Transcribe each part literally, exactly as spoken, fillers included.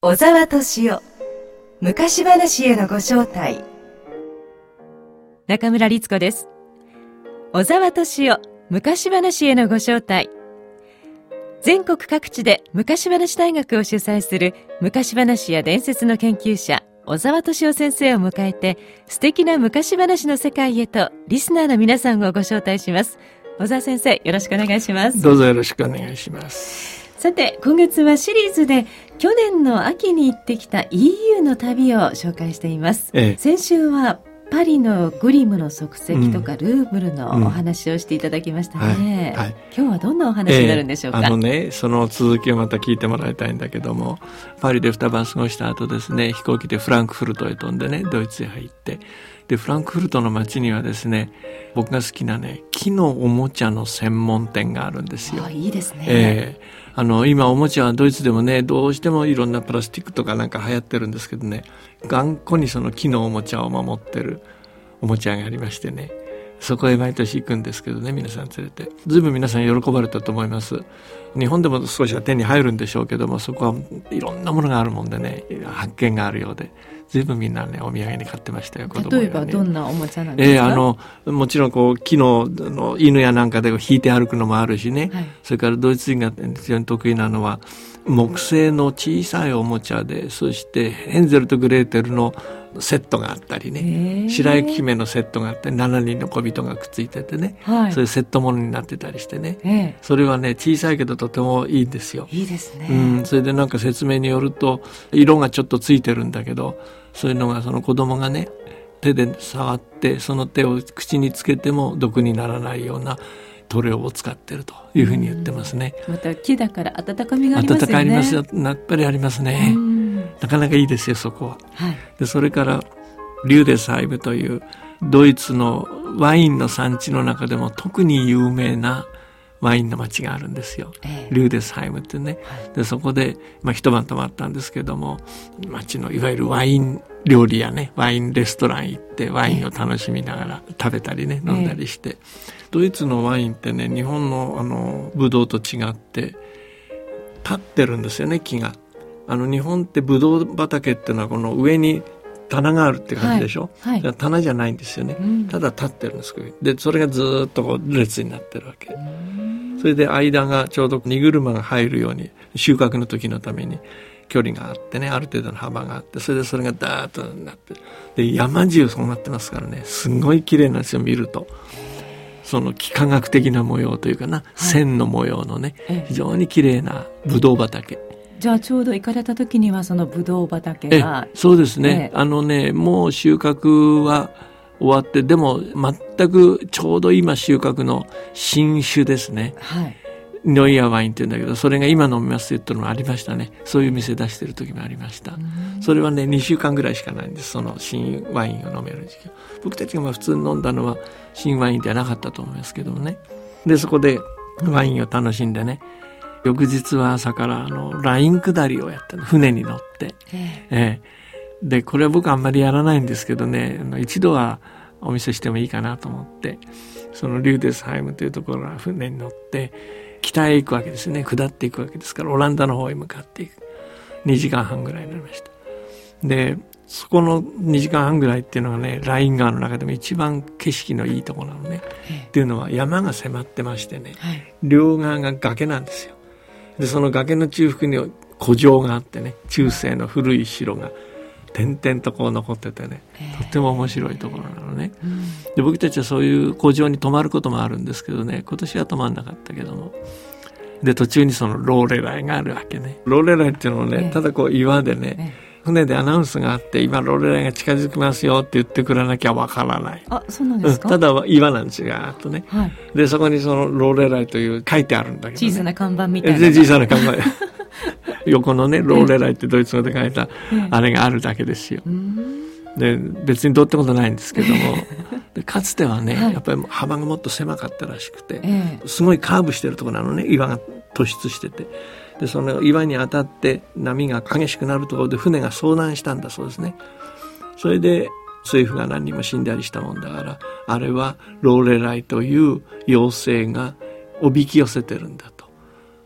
小沢敏夫昔話へのご招待。 中村律子です。小沢敏夫昔話へのご招待。全国各地で昔話大学を主催する昔話や伝説の研究者小沢敏夫先生を迎えて、素敵な昔話の世界へとリスナーの皆さんをご招待します。小沢先生、よろしくお願いします。 どうぞよろしくお願いします。 さて、今月はシリーズで去年の秋に行ってきた イーユー の旅を紹介しています、ええ、先週はパリのグリムの足跡とか、うん、ルーブルのお話をしていただきましたね、うんはいはい、今日はどんなお話になるんでしょうか。 ええ、あのね、その続きをまた聞いてもらいたいんだけども、パリで二晩過ごした後ですね、飛行機でフランクフルトへ飛んでね、ドイツへ入って、でフランクフルトの街にはですね、僕が好きなね、木のおもちゃの専門店があるんですよ。 あ、いいですね。 ええ、あの今おもちゃはドイツでもね、どうしてもいろんなプラスチックとかなんか流行ってるんですけどね、頑固にその木のおもちゃを守ってるおもちゃがありましてね、そこへ毎年行くんですけどね、皆さん連れて。ずいぶん皆さん喜ばれたと思います。日本でも少しは手に入るんでしょうけども、そこはいろんなものがあるもんでね、発見があるようで、ずいぶんみんなね、お土産に買ってましたよ、子供がね。 例えばどんなおもちゃなんですか。 えー、あのもちろんこう木 の, の犬やなんかで引いて歩くのもあるしね、はい、それからドイツ人が非常に得意なのは木製の小さいおもちゃで、そしてヘンゼルとグレーテルのセットがあったりね、白雪姫のセットがあってしちにんの小人がくっついててね、はい、そういうセットものになってたりしてね、それはね、小さいけどとてもいいんですよ。 いいですね、 うん、それでなんか説明によると、色がちょっとついてるんだけど、そういうのがその子供がね、手で触ってその手を口につけても毒にならないような塗料を使ってるというふうに言ってますね。 また木だから温かみがありますよね。 温かみありますよ、やっぱりありますね。なかなかいいですよ、そこは、はい、でそれからリューデスハイムというドイツのワインの産地の中でも特に有名なワインの町があるんですよ、えー、リューデスハイムってね、はい、でそこで、まあ、一晩泊まったんですけども、町のいわゆるワイン料理やね、ワインレストラン行ってワインを楽しみながら食べたりね、えー、飲んだりして、ドイツのワインってね、日本のあのブドウと違って立ってるんですよね、木が。あの日本ってブドウ畑っていうのはこの上に棚があるって感じでしょ、はいはい、棚じゃないんですよね、うん、ただ立ってるんですけど、でそれがずっとこう列になってるわけ。それで間がちょうど荷車が入るように、収穫の時のために距離があってね、ある程度の幅があって、それでそれがダーッとなって、で山中そうなってますからね、すごい綺麗なんですよ、見ると。その幾何学的な模様というかな、はい、線の模様のね、非常に綺麗なブドウ畑。 じゃあちょうど行かれた時にはそのブドウ畑が。 えそうですね、えー、あのね、もう収穫は終わって、でも全くちょうど今収穫の新酒ですね、はい、ノイヤーワインって言うんだけど、それが今飲みますって言ったのもありましたね。そういう店出してる時もありました。それはね、にしゅうかんぐらいしかないんです、その新ワインを飲める時期。僕たちがまあ普通に飲んだのは新ワインではなかったと思いますけどもね。でそこでワインを楽しんでね、翌日は朝からあのライン下りをやったの、船に乗って、ええー、でこれは僕あんまりやらないんですけどね、一度はお見せしてもいいかなと思って、そのリューデスハイムというところは船に乗って北へ行くわけですね。下っていくわけですから、オランダの方へ向かっていく。にじかんはんぐらいになりました。でそこのにじかんはんぐらいっていうのがね、ライン川の中でも一番景色のいいところなのね、っていうのは山が迫ってましてね、はい、両側が崖なんですよ。でその崖の中腹に古城があってね、中世の古い城が点々とこう残っててね、とっても面白いところなのね、うん、で僕たちはそういう古城に泊まることもあるんですけどね、今年は泊まんなかったけども、で途中にそのローレライがあるわけね。ローレライっていうのはね、ただこう岩でね、船でアナウンスがあって、今ローレライが近づきますよって言ってくれなきゃわからない。 あ、そうなんですか、 うん、ただ岩なんですよ、ガーッとね、はい、でそこにそのローレライという書いてあるんだけど、ね、 小さな看板みたいな、 小さな看板横のね、ローレライってドイツ語で書いたあれがあるだけですよ、で別にどうってことないんですけどもでかつてはね、はい、やっぱり幅がもっと狭かったらしくて、えー、すごいカーブしてるところなのね、岩が突出してて、でその岩に当たって波が激しくなるところで船が遭難したんだそうですね。それで政府が何人も死んだりしたもんだから、あれはローレライという妖精がおびき寄せてるんだと、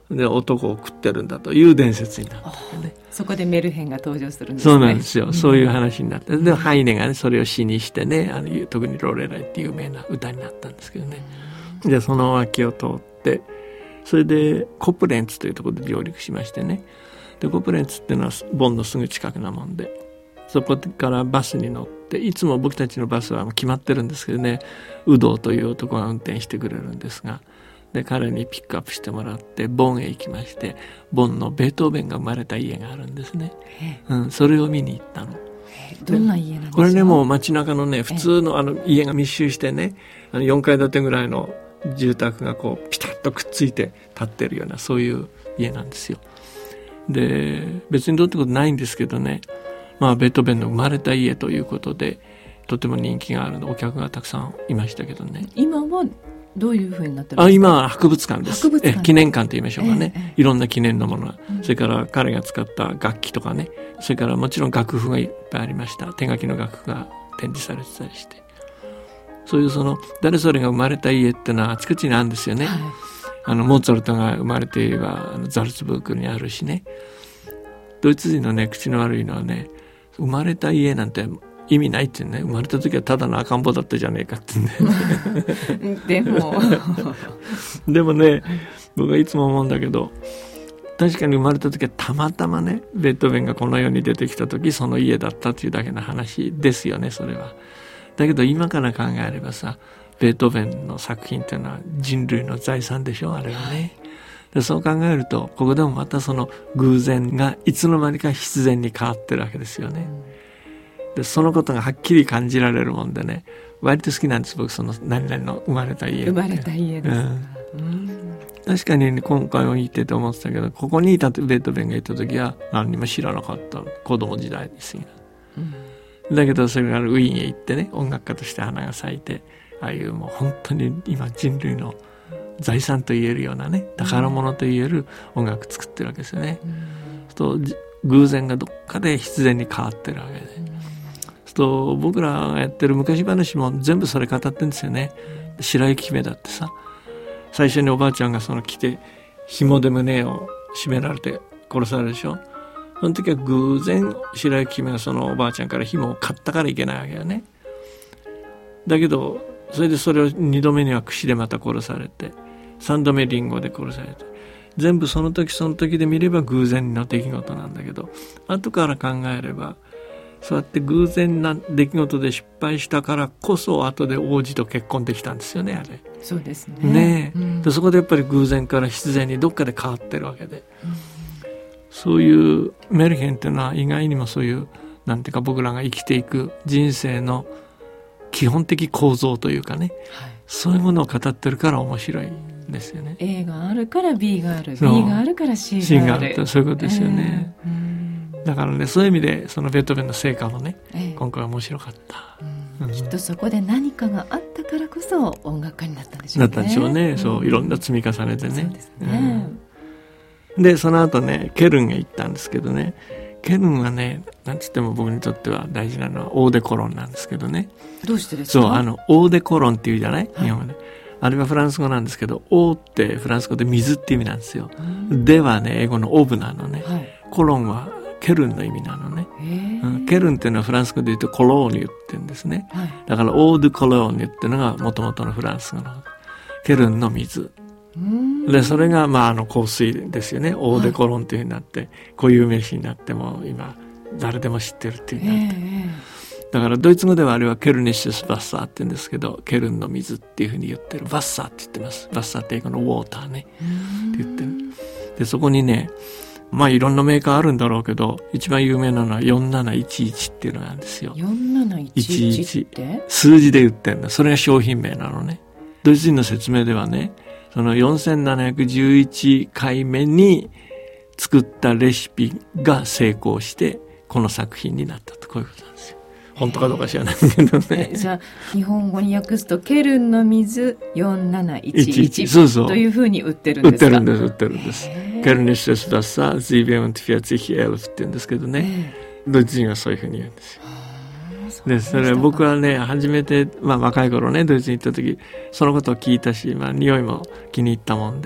で男を食ってるんだという伝説になったんでね。 そこでメルヘンが登場するんですね。 そうなんですよ、うん、そういう話になって、でハイネがねそれを詩にしてね、あの特にロレライっていう有名な歌になったんですけどね、うん、でその脇を通ってそれでコプレンツというところで上陸しましてね、でコプレンツっていうのはボンのすぐ近くなもんで、そこからバスに乗って、いつも僕たちのバスは決まってるんですけどね、ウドという男が運転してくれるんですが、で彼にピックアップしてもらってボンへ行きまして、ボンのベートーベンが生まれた家があるんですね、うん、それを見に行ったの。 どんな家なんですか？ これね、もう街中のね普通のあの家が密集してね、あのよんかい建てぐらいの住宅がこうピタッとくっついて建ってるような、そういう家なんですよ。で別にどうってことないんですけどね、まあベートーベンの生まれた家ということでとても人気があるの、お客がたくさんいましたけどね。 今はどういう風になってるんですか？ あ、今は博物館です。 博物館、 え記念館と言いましょうかね、 ええ、 いろんな記念のものが、 うん、 それから彼が使った楽器とかね、それからもちろん楽譜がいっぱいありました。手書きの楽譜が展示されてたりして、そういうその誰それが生まれた家ってのはあちこちにあるんですよね、はい、あのモーツァルトが生まれていればあのザルツブルクにあるしね。ドイツ人のね口の悪いのはね、生まれた家なんて意味ないってね、生まれた時はただの赤ん坊だったじゃねえかってねでもでもね、僕はいつも思うんだけど、確かに生まれた時はたまたまね、ベートーベンがこの世に出てきた時その家だったっていうだけの話ですよね、それは。だけど今から考えればさ、ベートーベンの作品っていうのは人類の財産でしょ、あれはね。でそう考えると、ここでもまたその偶然がいつの間にか必然に変わってるわけですよね。でそのことがはっきり感じられるもんでね、割と好きなんです、僕。その何々の生まれた家って。 生まれた家ですか、 うんうん、確かに、ね、今回も言ってて思ってたけど、ここにいたベートーベンがいた時は何にも知らなかった、子供時代ですよ、うん、だけどそれからウィーンへ行ってね、音楽家として花が咲いて、ああいうもう本当に今人類の財産と言えるようなね、宝物と言える音楽作ってるわけですよね、うん、と偶然がどっかで必然に変わってるわけで、うん、と僕らがやってる昔話も全部それ語ってるんですよね。白雪姫だってさ、最初におばあちゃんがその来て紐で胸を絞められて殺されるでしょ。その時は偶然白雪姫がそのおばあちゃんから紐を買ったからいけないわけよね。だけどそれでそれを二度目には櫛でまた殺されて、三度目リンゴで殺されて、全部その時その時で見れば偶然の出来事なんだけど、後から考えればそうやって偶然な出来事で失敗したからこそ後で王子と結婚できたんですよね、あれ。 そうですね。 ねえ、 うん、 でそこでやっぱり偶然から必然にどっかで変わってるわけで、うん、そういうメルヘンっていうのは意外にもそういうなんていうか、僕らが生きていく人生の基本的構造というかね、はい、そういうものを語ってるから面白いですよね。 A があるから B がある、 B があるから C がある、 C があると、そういうことですよね、 えーうんだからね、そういう意味でそのベートーベンの成果もね、ええ、今回面白かった、 うんうん、きっとそこで何かがあったからこそ音楽家になったんでしょうね。 なったんでしょうね、うん、そういろんな積み重ねてね。 そうですね、 うん、でその後ねケルンへ行ったんですけどね、ケルンはね、なんつっても僕にとっては大事なのはオーデコロンなんですけどね。 どうしてですか？ そう、あのオーデコロンっていうじゃない、はい、日本語で。あれはフランス語なんですけど、オーってフランス語で水って意味なんですよ、うん、ではね英語のオブなのね、はい、コロンはケルンの意味なのね、うん、ケルンっていうのはフランス語で言うとコローニュって言うんですね、はい、だからオードコローニュっていうのが元々のフランス語のケルンの水で、それがまああの香水ですよね。オーデコロンっていう風になって、はい、固有名詞になっても今誰でも知ってるっていう風になって、えー、だからドイツ語ではあれはケルニッシュスバッサーって言うんですけど、ケルンの水っていう風に言ってる。バッサーって言ってます。バッサーって英語のウォーターねって言ってる。でそこにね、まあいろんなメーカーあるんだろうけど、一番有名なのはよんなないちいちっていうのがあるんですよ。 よんなないちいちって数字で言ってるんだ。それが商品名なのね。ドイツ人の説明ではね、そのよんせんななひゃくじゅういちかいめに作ったレシピが成功してこの作品になったと、こういうことなんですよ。本当かどうか知らないけどね。 じゃあ日本語に訳すとケルンの水よんなないちいちそうそうというふうに売ってるんですか？ 売ってるんです売ってるんです。ケルニッシュスバッサーゼーベンフィアツィヒエルフって言うんですけどね、ドイツ人はそういうふうに言うんですよ。でそれ僕はね、初めて、まあ、若い頃ねドイツに行った時そのことを聞いたし、まあ、匂いも気に入ったもんで、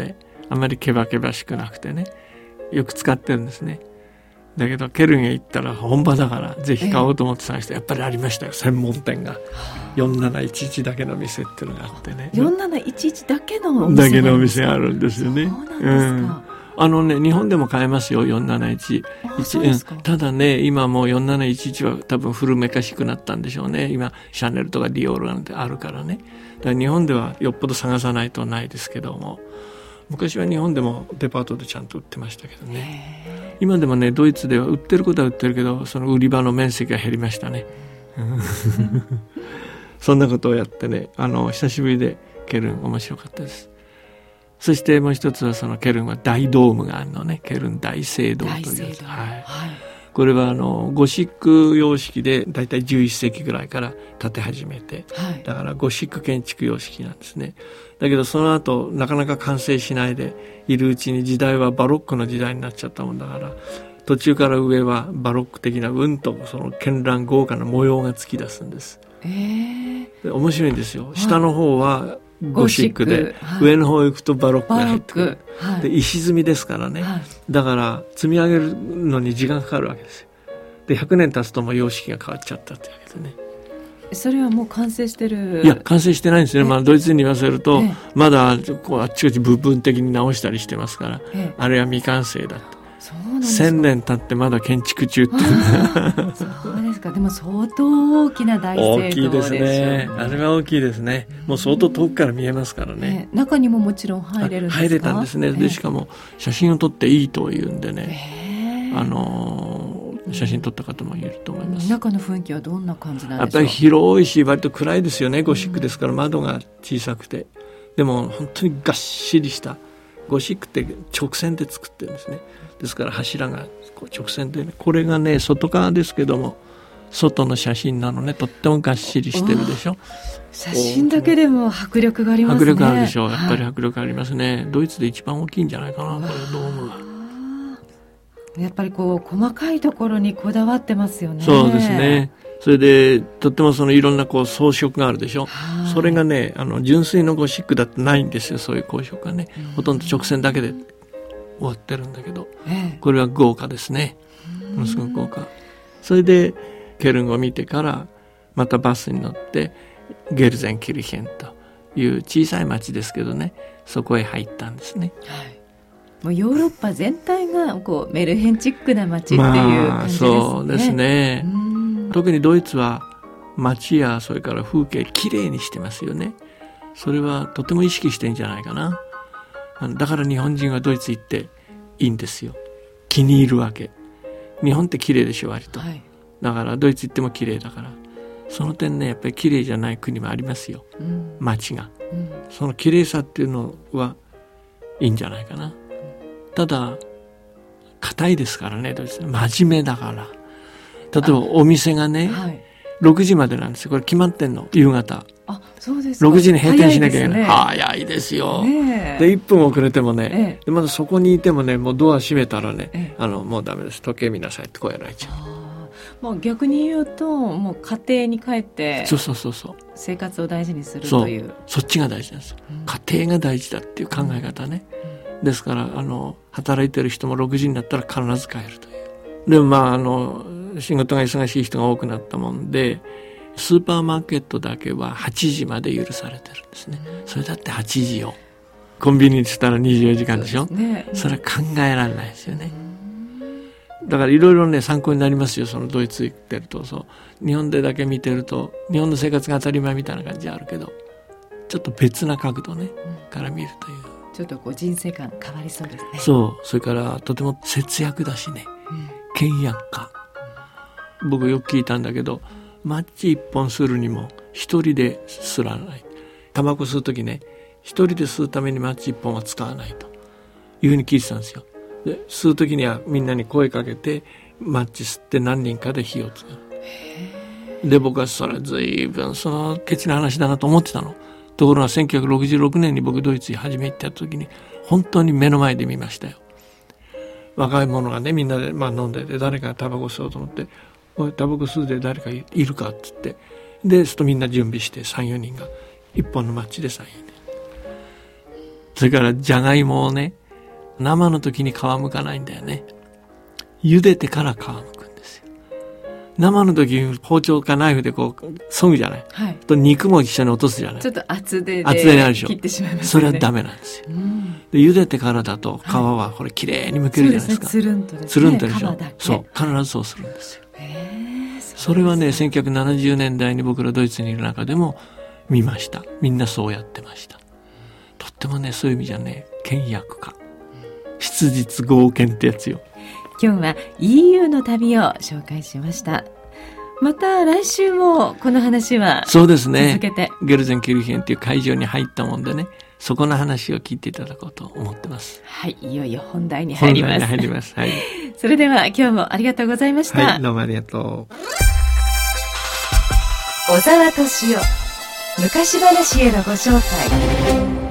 あんまりケバケバしくなくてね、よく使ってるんですね。だけどケルンへ行ったら本場だからぜひ買おうと思って探して、やっぱりありましたよ、専門店が。よんなないちいちだけの店っていうのがあってね。 よんなないちいちだけのお店だけのお店あるんですよね。 そうなんですか、 うんあのね、日本でも買えますよ、よんなないち。ただね、今もうよんなないちいちは多分古めかしくなったんでしょうね。今、シャネルとかディオールなんてあるからね。だから日本ではよっぽど探さないとないですけども、昔は日本でもデパートでちゃんと売ってましたけどね。今でもね、ドイツでは売ってることは売ってるけど、その売り場の面積が減りましたね。そんなことをやってね、あの、久しぶりでケルン面白かったです。そしてもう一つはそのケルンは大ドームがあるのね。ケルン大聖堂というやつ、はいはい、これはあのゴシック様式でだいたいじゅういっせいきぐらいから建て始めて、はい、だからゴシック建築様式なんですね。だけどその後なかなか完成しないでいるうちに時代はバロックの時代になっちゃったもんだから、途中から上はバロック的なうんとその絢爛豪華な模様が突き出すんです。えー、で面白いんですよ。下の方はゴシックで、はい、上の方行くとバロックが入ってくる、はい、で石積みですからね、はい、だから積み上げるのに時間かかるわけですよ。でひゃくねん経つともう様式が変わっちゃったというわけでね。 それはもう完成してる？ いや完成してないんですね。まあ、ドイツに言わせるとまだこうあっちこっち部分的に直したりしてますから、あれは未完成だと。千年経ってまだ建築中ってそうですか。でも相当大きな大聖堂ですよね。 大きいですね。あれは大きいですね。もう相当遠くから見えますからね。 えー、中にももちろん入れるんですか？ 入れたんですね。でしかも写真を撮っていいというんでね、えー、あのー、写真撮った方もいると思います。 中の雰囲気はどんな感じなんでしょう？ やっぱり広いし割と暗いですよね。ゴシックですから窓が小さくて、でも本当にがっしりしたゴシックって直線で作ってるんですね。ですから柱がこう直線でね、これがね外側ですけども外の写真なのね。とってもがっしりしてるでしょ。 写真だけでも迫力がありますね。 迫力あるでしょう。やっぱり迫力ありますね、はい、ドイツで一番大きいんじゃないかな、これドームが。 やっぱりこう細かいところにこだわってますよね。 そうですね。それでとってもそのいろんなこう装飾があるでしょ。それがねあの純粋のゴシックだってないんですよ。そういう装飾がね、うん、ほとんど直線だけで終わってるんだけど、ええ、これは豪華ですね。ものすごく豪華。それでケルンを見てからまたバスに乗ってゲルゼンキルヒェンという小さい町ですけどね、そこへ入ったんですね、はい、 もうヨーロッパ全体がこうメルヘンチックな町っていう感じですね、まあ、 そうですね。特にドイツは街やそれから風景きれいにしてますよね。それはとても意識してんじゃないかな。だから日本人はドイツ行っていいんですよ。気に入るわけ。日本って綺麗でしょ割と、はい、だからドイツ行っても綺麗だから、その点ねやっぱり綺麗じゃない国もありますよ、うん、街が、うん、その綺麗さっていうのはいいんじゃないかな、うん、ただ硬いですからねドイツ。真面目だから。例えばお店がね、はい、ろくじまでなんですよ。これ決まってんの夕方。 あ、そうですか。 ろくじに閉店しなきゃいけない。早いですよ、ね、でいっぷん遅れてもね、ええ、でまだそこにいてもねもうドア閉めたらね、ええ、あのもうダメです、時計見なさいってこうやられちゃう。 もう逆に言うともう家庭に帰ってそうそうそうそう生活を大事にするという、 そっちが大事なんですよ、うん、家庭が大事だっていう考え方ね、うん、ですからあの働いてる人もろくじになったら必ず帰るという。でもまああの仕事が忙しい人が多くなったもんでスーパーマーケットだけははちじまで許されてるんですね。それだってはちじよ。コンビニにしたらにじゅうよじかんでしょ。 そうですね、それは考えられないですよね。だからいろいろね参考になりますよ。そのドイツ行ってるとそう日本でだけ見てると日本の生活が当たり前みたいな感じあるけどちょっと別な角度ね、うん、から見るというちょっとこう人生観変わりそうですね。 そうそれからとても節約だしね、うん、倹約家、うん、僕よく聞いたんだけどマッチ一本吸うにも一人で吸らない。タバコ吸うときね一人で吸うためにマッチ一本は使わないというふうに聞いてたんですよ。で吸うときにはみんなに声かけてマッチ吸って何人かで火をつける。で僕はそれずいぶんそのケチな話だなと思ってたの。ところがせんきゅうひゃくろくじゅうろくねんに僕ドイツに初め行ったときに本当に目の前で見ましたよ。若い者がねみんなで、まあ、飲んでて誰かがタバコ吸おうと思っておいタバコ吸うで誰かいるかって言ってでそとみんな準備して さん,よ 人が一本のマッチでさんよにんそれからじゃがいもをね、生の時に皮むかないんだよね。茹でてから皮むくんですよ。生の時に包丁かナイフでこう削ぐじゃない、はい、と肉も一緒に落とすじゃない。 ちょっと厚手で厚手になるでしょ。 切ってしまいますね。 それはダメなんですよ、うん、で茹でてからだと皮はこれきれいに剥けるじゃないですか。 そうですね、つるんとですね。 つるんとでしょ。そう必ずそうするんですよ。へー、そうですね。それはねせんきゅうひゃくななじゅうねんだいに僕らドイツにいる中でも見ました。みんなそうやってました。とってもねそういう意味じゃね倹約家、質実剛健ってやつよ。 今日は イーユー の旅を紹介しました。また来週もこの話はそうですね、 続けてゲルゼンキルヒェンっていう会場に入ったもんでね、そこの話を聞いていただこうと思ってます。 はい、いよいよ本題に入ります。 本題に入ります、はい、 それでは今日もありがとうございました。 はい、どうもありがとう。 小沢敏夫、昔話へのご招待。